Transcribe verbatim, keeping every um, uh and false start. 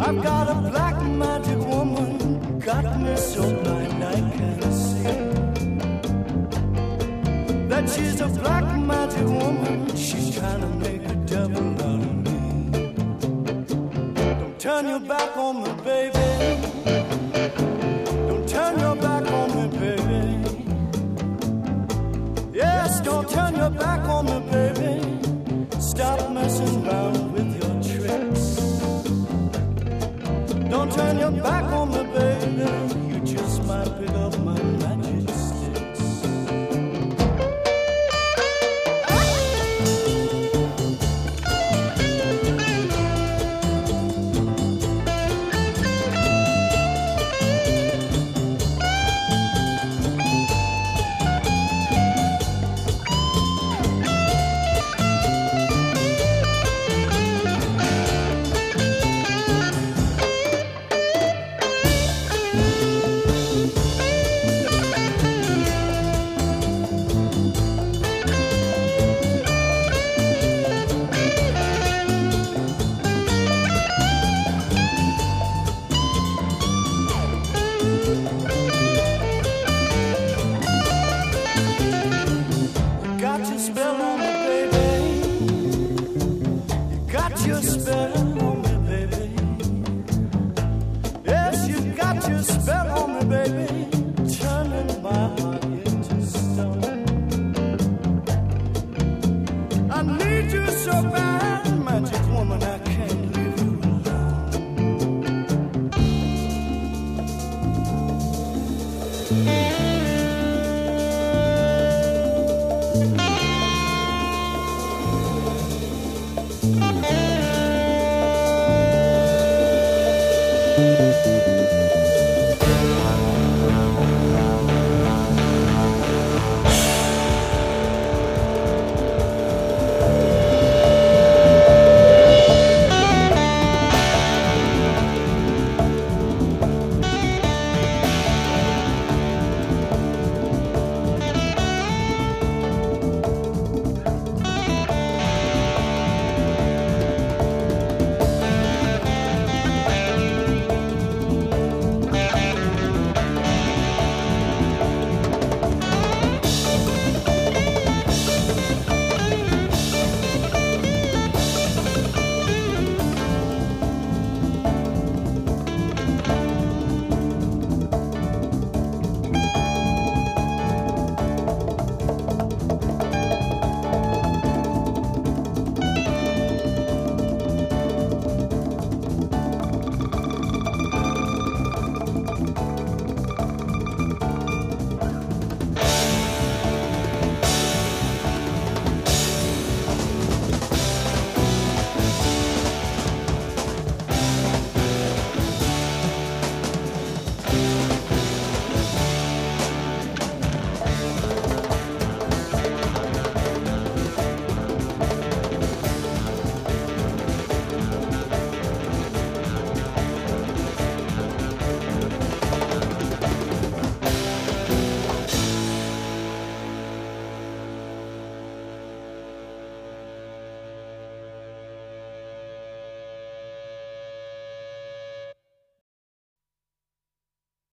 I've got a black magic woman, got me so blind I can't see. That she's a black magic woman, she's trying to make a devil out of me. Don't turn your back on me, baby. Don't turn your back on me, baby. Yes, don't turn your back on me, baby. Stop messing around with your tricks. Don't turn your back on me, baby. You just might pick up my magic sticks. Your spell on me, baby. Yes, you got your spell on me, baby.